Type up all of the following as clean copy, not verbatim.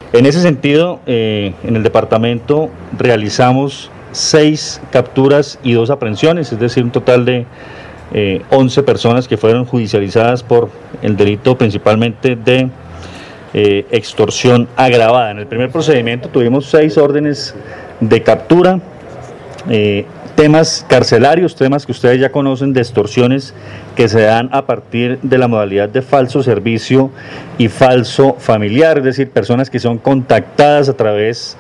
En ese sentido, en el departamento realizamos 6 capturas y 2 aprehensiones, es decir, un total de 11 personas que fueron judicializadas por el delito principalmente de extorsión agravada. En el primer procedimiento tuvimos 6 órdenes de captura, temas carcelarios, temas que ustedes ya conocen de extorsiones que se dan a partir de la modalidad de falso servicio y falso familiar, es decir, personas que son contactadas a través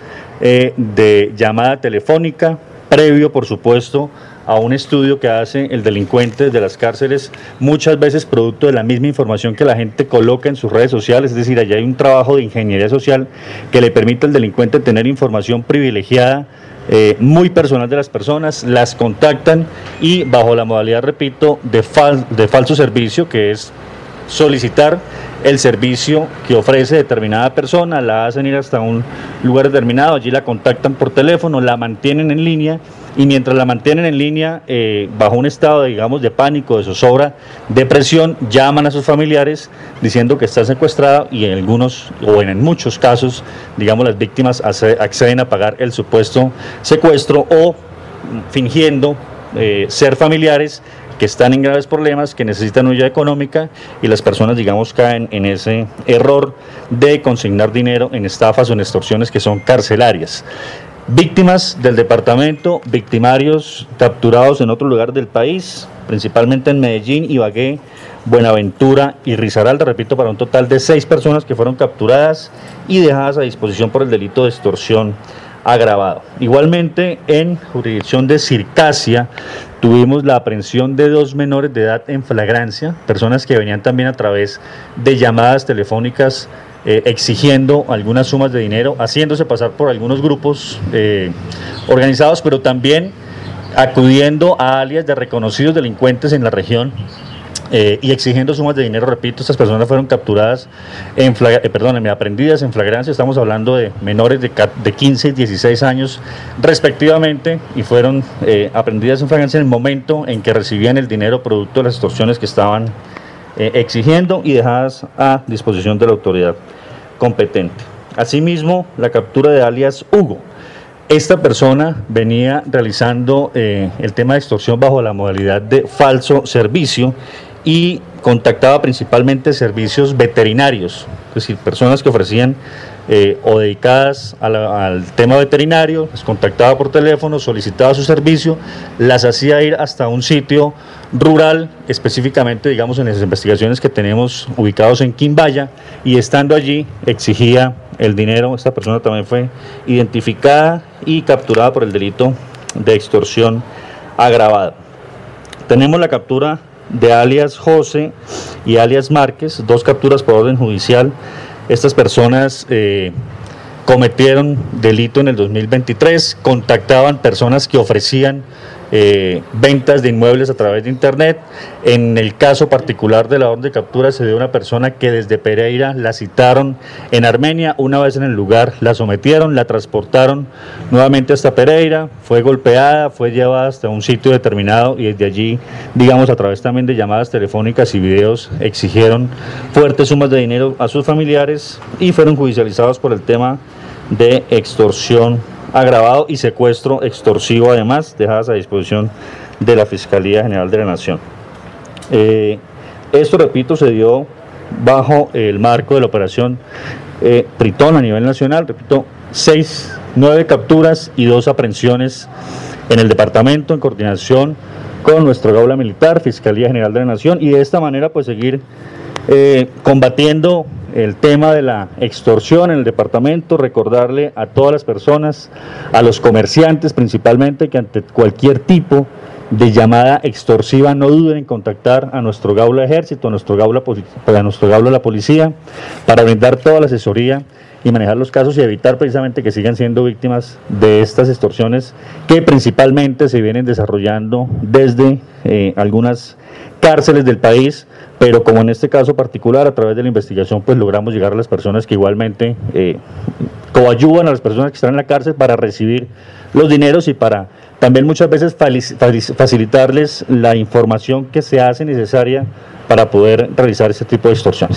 de llamada telefónica, previo por supuesto a un estudio que hace el delincuente desde las cárceles, muchas veces producto de la misma información que la gente coloca en sus redes sociales, es decir, allá hay un trabajo de ingeniería social que le permite al delincuente tener información privilegiada, muy personal de las personas, las contactan y bajo la modalidad, repito, de falso servicio, que es solicitar el servicio que ofrece determinada persona, la hacen ir hasta un lugar determinado, allí la contactan por teléfono, la mantienen en línea y mientras la mantienen en línea, bajo un estado, digamos, de pánico, de zozobra, de presión, llaman a sus familiares diciendo que está secuestrada y en algunos o en muchos casos, digamos, las víctimas acceden a pagar el supuesto secuestro o fingiendo ser familiares que están en graves problemas, que necesitan ayuda económica y las personas, digamos, caen en ese error de consignar dinero en estafas o en extorsiones que son carcelarias. Víctimas del departamento, victimarios capturados en otro lugar del país, principalmente en Medellín, Ibagué, Buenaventura y Risaralda, repito, para un total de 6 personas que fueron capturadas y dejadas a disposición por el delito de extorsión agravado. Igualmente, en jurisdicción de Circasia, tuvimos la aprehensión de 2 menores de edad en flagrancia, personas que venían también a través de llamadas telefónicas exigiendo algunas sumas de dinero, haciéndose pasar por algunos grupos organizados, pero también acudiendo a alias de reconocidos delincuentes en la región y exigiendo sumas de dinero. Repito, estas personas fueron capturadas, aprendidas en flagrancia, estamos hablando de menores de 15 y 16 años respectivamente, y fueron aprendidas en flagrancia en el momento en que recibían el dinero producto de las extorsiones que estaban exigiendo y dejadas a disposición de la autoridad competente. Asimismo, la captura de alias Hugo. Esta persona venía realizando el tema de extorsión bajo la modalidad de falso servicio y contactaba principalmente servicios veterinarios, es decir, personas que ofrecían o dedicadas al tema veterinario, las contactaba por teléfono, solicitaba su servicio, las hacía ir hasta un sitio rural, específicamente, digamos, en las investigaciones que tenemos ubicados en Quimbaya, y estando allí exigía el dinero. Esta persona también fue identificada y capturada por el delito de extorsión agravada. Tenemos la captura de alias José y alias Márquez, 2 capturas por orden judicial. Estas personas cometieron delito en el 2023, contactaban personas que ofrecían ventas de inmuebles a través de internet. En el caso particular de la orden de captura se dio una persona que desde Pereira la citaron en Armenia, una vez en el lugar la sometieron, la transportaron nuevamente hasta Pereira, fue golpeada, fue llevada hasta un sitio determinado y desde allí, digamos, a través también de llamadas telefónicas y videos, exigieron fuertes sumas de dinero a sus familiares y fueron judicializados por el tema de extorsión agravado y secuestro extorsivo, además dejadas a disposición de la Fiscalía General de la Nación. Esto, repito, se dio bajo el marco de la operación Tritón a nivel nacional. Repito, 9 capturas y 2 aprehensiones en el departamento en coordinación con nuestro Gaula Militar, Fiscalía General de la Nación, y de esta manera pues seguir combatiendo el tema de la extorsión en el departamento. Recordarle a todas las personas, a los comerciantes principalmente, que ante cualquier tipo de llamada extorsiva no duden en contactar a nuestro Gaula Ejército, a nuestro Gaula la Policía, para brindar toda la asesoría y manejar los casos y evitar precisamente que sigan siendo víctimas de estas extorsiones que principalmente se vienen desarrollando desde algunas cárceles del país, pero como en este caso particular, a través de la investigación pues logramos llegar a las personas que igualmente coadyuvan a las personas que están en la cárcel para recibir los dineros y para también muchas veces facilitarles la información que se hace necesaria para poder realizar este tipo de extorsiones.